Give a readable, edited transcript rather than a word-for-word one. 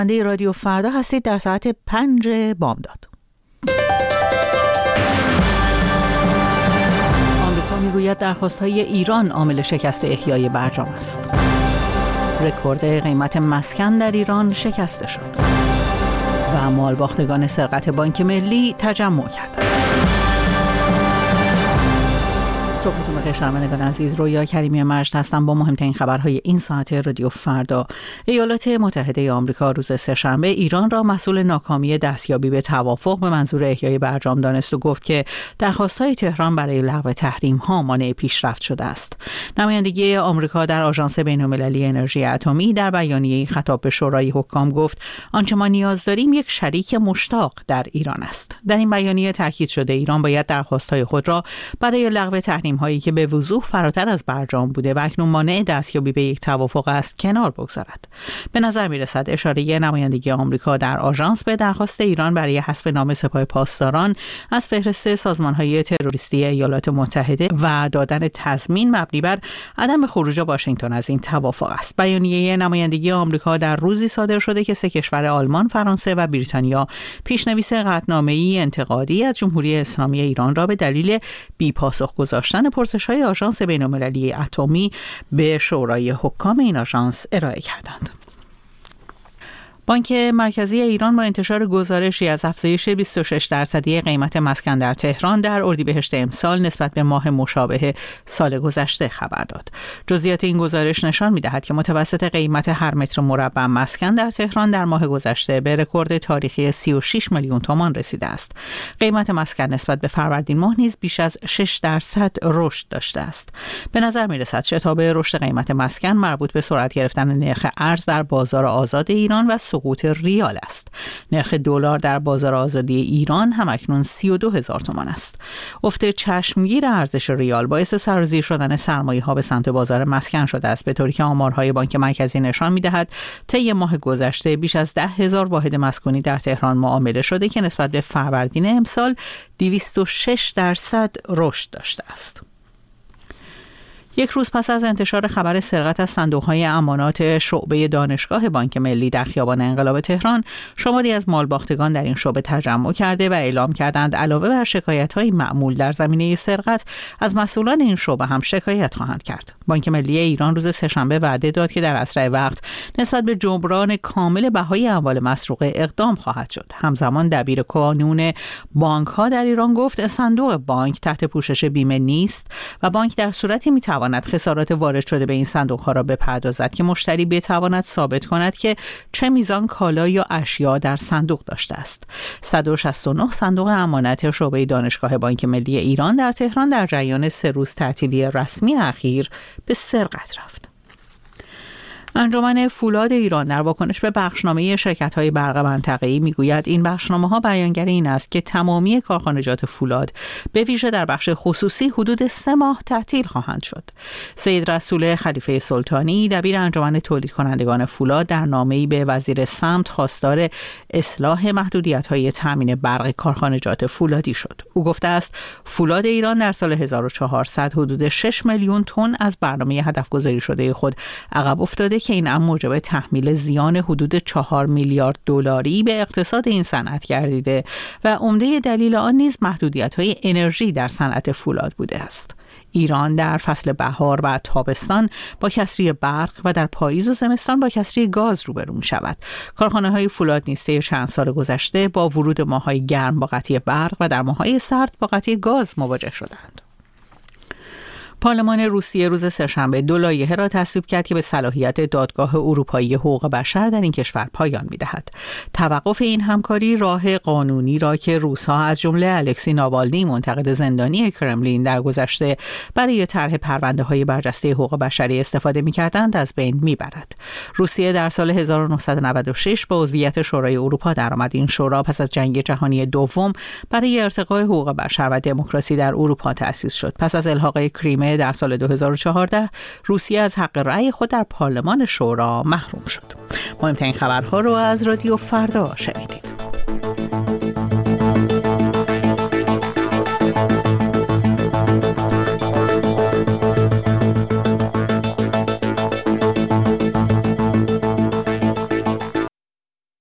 شنونده رادیو فردا هستید در ساعت 5 بامداد. آمریکا میگوید درخواست‌های ایران عامل شکست احیای برجام است. رکورد قیمت مسکن در ایران شکسته شد و مالباختگان سرقت بانک ملی تجمع کردند. صبحتون بخیر شنوندگان عزیز، رویا کریمی مجد هستم با مهمترین خبرهای این ساعت رادیو فردا. ایالات متحده آمریکا روز سه‌شنبه ایران را مسئول ناکامی دستیابی به توافق به منظور احیای برجام دانست و گفت که درخواست‌های تهران برای لغو تحریم‌ها مانع پیشرفت شده است. نمایندگی آمریکا در آژانس بین‌المللی انرژی اتمی در بیانیه‌ای خطاب به شورای حکام گفت آنچه ما نیاز داریم یک شریک مشتاق در ایران است. در این بیانیه تاکید شده ایران باید درخواست‌های خود را برای لغو هایی که به وضوح فراتر از برجام بوده و اکنون مانع دستیابی به یک توافق است کنار بگذارد. به نظر می‌رسد اشاره نمایندگی آمریکا در آژانس به درخواست ایران برای حذف نام سپاه پاسداران از فهرست سازمان‌های تروریستی ایالات متحده و دادن تضمین مبنی بر عدم خروج واشنگتن از این توافق است. بیانیه نمایندگی آمریکا در روزی صادر شده که سه کشور آلمان، فرانسه و بریتانیا پیشنویس قطعنامه‌ای انتقادی از جمهوری اسلامی ایران را به دلیل بی‌پاسخ گذاشتن پرسش‌های آژانس بین‌المللی اتمی به شورای حکام این آژانس ارائه کردند. بانک مرکزی ایران با انتشار گزارشی از افزایش 26% قیمت مسکن در تهران در اردیبهشت امسال نسبت به ماه مشابه سال گذشته خبر داد. جزئیات این گزارش نشان می‌دهد که متوسط قیمت هر متر مربع مسکن در تهران در ماه گذشته به رکورد تاریخی 36 میلیون تومان رسیده است. قیمت مسکن نسبت به فروردین ماه نیز بیش از 6% رشد داشته است. به نظر می‌رسد شتاب رشد قیمت مسکن مربوط به سرعت گرفتن نرخ ارز در بازار آزاد ایران و سقوط ریال است. نرخ دلار در بازار آزادی ایران همکنون 32,000 تومان است. افت چشمگیر ارزش ریال باعث سرازیر شدن سرمایه‌ها به سمت بازار مسکن شده است، به طوری که آمارهای بانک مرکزی نشان می‌دهد طی ماه گذشته بیش از 10,000 واحد مسکونی در تهران معامله شده که نسبت به فروردین امسال 206% رشد داشته است. یک روز پس از انتشار خبر سرقت از صندوق‌های امانات شعبه دانشگاه بانک ملی در خیابان انقلاب تهران، شماری از مالباختگان در این شعبه تجمع کرده و اعلام کردند علاوه بر شکایت‌های معمول در زمینه سرقت، از مسئولان این شعبه هم شکایت خواهند کرد. بانک ملی ایران روز سه‌شنبه وعده داد که در اسرع وقت نسبت به جبران کامل بهای اموال مسروقه اقدام خواهد شد. همزمان دبیر کانون بانک‌ها در ایران گفت صندوق بانک تحت پوشش بیمه نیست و بانک در صورتی می‌تواند خسارات وارد شده به این صندوق‌ها را بپردازد که مشتری بتواند ثابت کند که چه میزان کالا یا اشیا در صندوق داشته است. 169 صندوق امانت شعبه دانشگاه بانک ملی ایران در تهران در جریان 3 روز تعطیلی رسمی اخیر به سرقت رفت. انجمن فولاد ایران در واکنش به بخشنامه شرکت‌های برق منطقه‌ای میگوید این بخشنامه‌ها بیانگر این است که تمامی کارخانجات فولاد به ویژه در بخش خصوصی حدود 3 ماه تعطیل خواهند شد. سید رسول خلیفه سلطانی دبیر انجمن تولید کنندگان فولاد در نامه‌ای به وزیر سمت خواستار اصلاح محدودیت‌های تامین برق کارخانجات فولادی شد. او گفته است فولاد ایران در سال 1400 حدود 6 میلیون تن از برنامه هدف‌گذاری شده خود عقب افتاده که این امر موجب تحمیل زیان حدود 4 میلیارد دلاری به اقتصاد این صنعت گردیده و عمده دلیل آن نیز محدودیت‌های انرژی در صنعت فولاد بوده است. ایران در فصل بهار و تابستان با کسری برق و در پاییز و زمستان با کسری گاز روبرو می شود. کارخانه‌های فولاد نیز طی چند سال گذشته با ورود ماه‌های گرم با قطعی برق و در ماه‌های سرد با قطعی گاز مواجه شدند. پارلمان روسیه روز سه‌شنبه 2 لایحه را تصویب کرد که به صلاحیت دادگاه اروپایی حقوق بشر در این کشور پایان می‌دهد. توقف این همکاری راه قانونی را که روس‌ها از جمله الکسی ناوالنی منتقد زندانی کرملین در گذشته برای طرح پرونده‌های برجسته حقوق بشری استفاده می‌کردند از بین می‌برد. روسیه در سال 1996 به عضویت شورای اروپا درآمد. این شورا پس از جنگ جهانی دوم برای ارتقای حقوق بشر و دموکراسی در اروپا تأسیس شد. پس از الحاق کریمه در سال 2014 روسیه از حق رأی خود در پارلمان شورا محروم شد. مهمترین خبرها رو از رادیو فردا شنیدید.